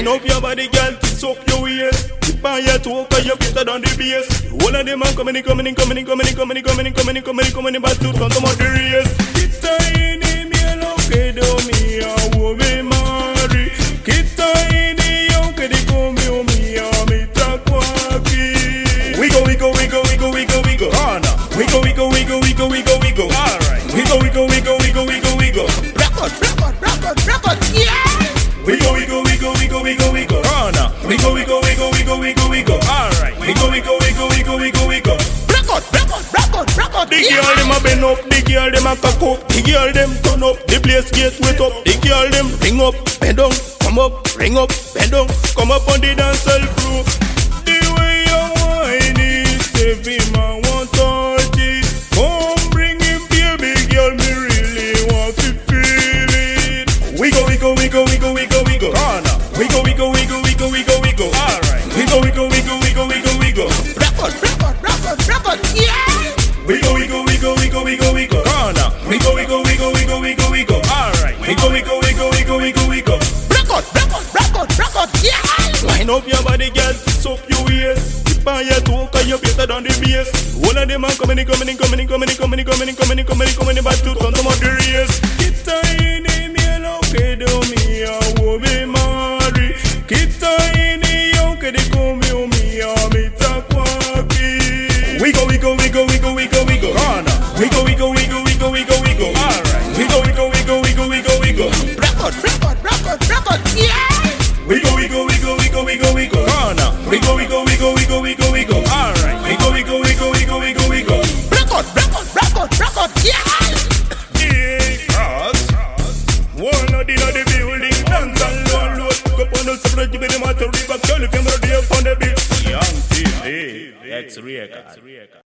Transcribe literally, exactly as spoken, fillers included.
Wind up your body, girl, kiss up your waist. Keep on your toe, cause you're better than the bass. All of them are coming in, coming in, coming in, coming in, coming in, coming in, coming in, coming in, coming in, but to come to my race. Kita ini mielo que do mi awo me mari. Kita ini yo que di come yo mi amita kwaki. We go, we go, we go, we go, we go, we go. Oh no. We go, we go, we go, we go, we go, we go. All right. We go, we go, we go, we go, we go, we go. Record, record, record, record, yeah. We go, we go, we go, we go, we go, we go. Oh no. We go, we go, we go, we go, we go, we go. All right. We go, we go, we go, we go, we go, we go. Record, record, record, record. The girl dem a bend up, the girl dem a cock up, the girl dem turn up, the place get wet up. The girl dem ring up, bend down, come up, ring up, bend down, come up on the dance floor. The way you whine is every man want touch it. Come bring him, baby girl, me really want to feel it. We go, we go, we go, we go, we go, we go. Oh no. We go, we go, we go, we go, we go, we go. All right. We go, we go, we go, we go, we go, we go. Record, record, record, record, yeah. We go, we go, we go, we go, we go, we go. Oh no. We go, we go, we go, we go, we go, we go. All right. We go, we go, we go, we go, we go, we go. Record, record, record, record, yeah. Wind up your body, girl, kiss up your waist. Keep on your toe, cause you're better than the bass. All of them are coming in, coming in, coming in, coming in, coming in, coming in, coming in, coming in, coming in, but to come to the race. Kita ini mielo que do mi awo me mari. Kita ini yo que di come yo mi amita kwaki. We go, we go, we go, we go, we go, we go. Oh no. We go, we go, we go, we go, we go, we go. All right. We go, we go, we go, we go, we go, we go. Record, record, record, record, yeah. We go, we go, we go, we go, we go, we go. Oh no. We go, we go, we go, we go, we go, we go. All right. We go, we go, we go, we go, we go, we go. Record, record, record, record, yeah. Because one of the other building dance and low load. Go on the separate, you be the matter river. Girl, if you're ready up on the beat. Young T V, X-Ray.